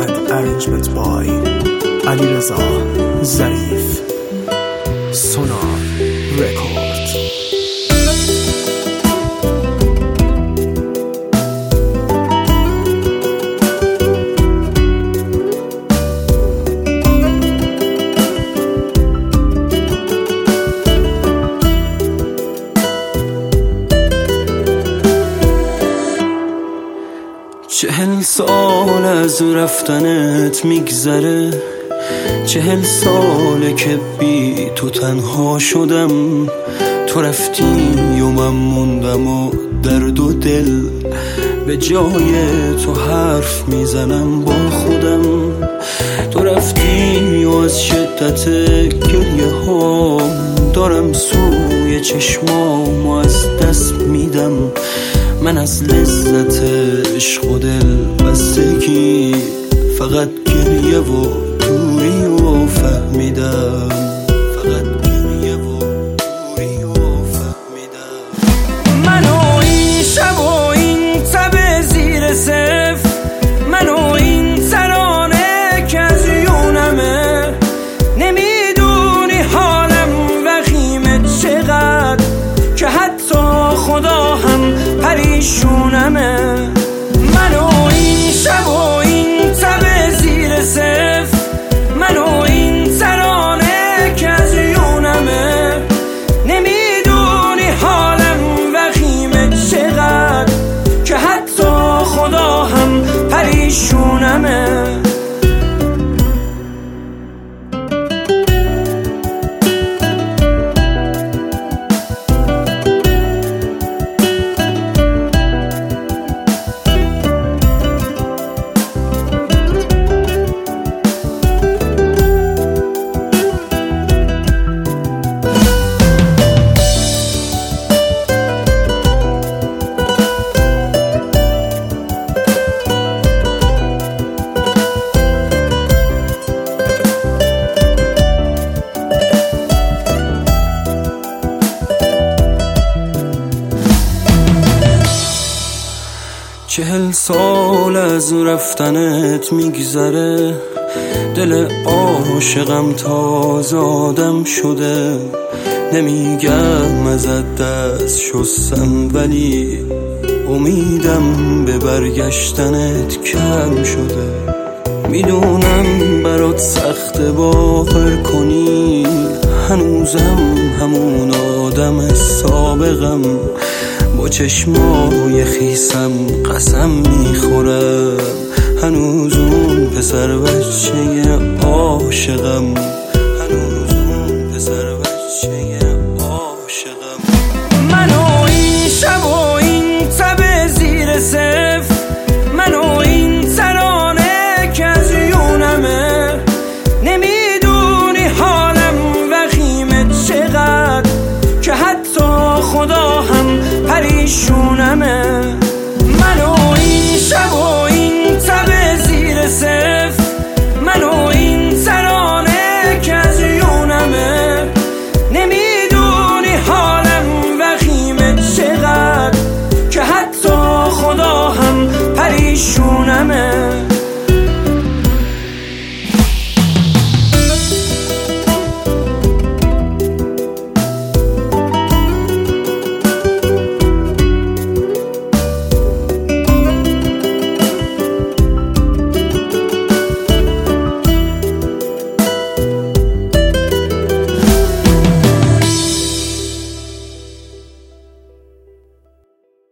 and arrangement by Alireza Zarif. Sonar Records. چهل سال از رفتنت میگذره، 40 ساله که بی تو تنها شدم. تو رفتی و من موندم و درد و دل به جای تو حرف میزنم با خودم. تو رفتی و از شدت گریه ها دارم سوی چشمام و از دست میدم. من از لذت عشق و دل بستگی فقط گریه و دوری و فهمیدم. فقط گریه و دوری و فهمیدم. منو این شب و این تب زیر صفر، منو این ترانه که از یونمه. نمیدونی حالم وخیمه چقدر که حتی خدا هم پریشونمه. منو این شب و این تب زیر صفر، منو این ترانه که از یونمه. نمیدونی حالم وخیمه چقدر که حتی خدا هم پریشونمه. چهل سال از رفتنت میگذره، دل عاشقم تازه آدم شده. نمیگم ازت دست شستم ولی امیدم به برگشتنت کم شده. میدونم برات سخت باور کنی، هنوزم همون آدم سابقم. با چشمای خیسم قسم میخورم، هنوز اون پسر بچه عاشقم. هنوز اون پسر بچه